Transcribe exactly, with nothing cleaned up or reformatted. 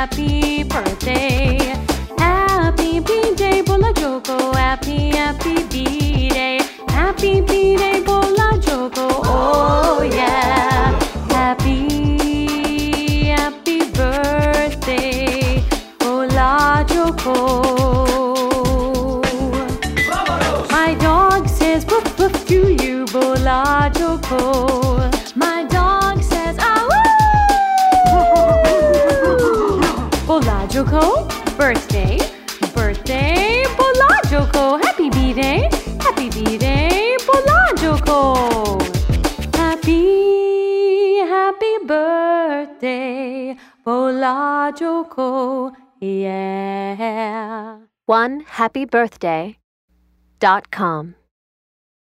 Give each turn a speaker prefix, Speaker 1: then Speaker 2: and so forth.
Speaker 1: happy birthday. Happy B-Day, bola Joko. Happy, happy B-Day. Happy B-Day, bola Joko. Oh yeah. Happy, happy birthday, bola Joko. My dog says woof woof to you, bola Joko. My dog says ah woo. Bola Joko, birthday, birthday, bola Joko. Happy B-Day, happy B-Day, bola Joko. Happy, happy birthday, bola Joko. Yeah.
Speaker 2: one happy birthday dot com